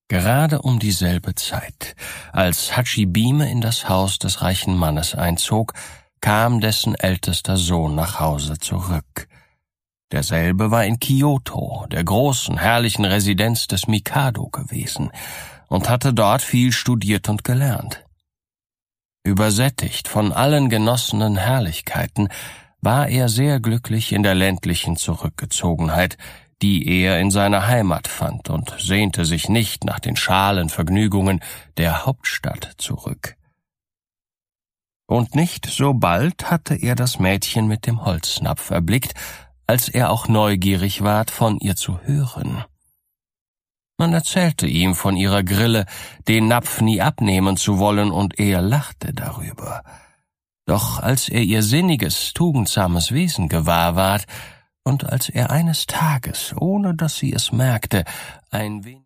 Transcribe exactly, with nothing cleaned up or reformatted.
Gerade um dieselbe Zeit, als Hachibime in das Haus des reichen Mannes einzog, kam dessen ältester Sohn nach Hause zurück. Derselbe war in Kyoto, der großen, herrlichen Residenz des Mikado gewesen, und hatte dort viel studiert und gelernt. Übersättigt von allen genossenen Herrlichkeiten war er sehr glücklich in der ländlichen Zurückgezogenheit, die er in seiner Heimat fand, und sehnte sich nicht nach den schalen Vergnügungen der Hauptstadt zurück. Und nicht so bald hatte er das Mädchen mit dem Holznapf erblickt, als er auch neugierig ward, von ihr zu hören. Man erzählte ihm von ihrer Grille, den Napf nie abnehmen zu wollen, und er lachte darüber. Doch als er ihr sinniges, tugendsames Wesen gewahr ward, und als er eines Tages, ohne dass sie es merkte, ein wenig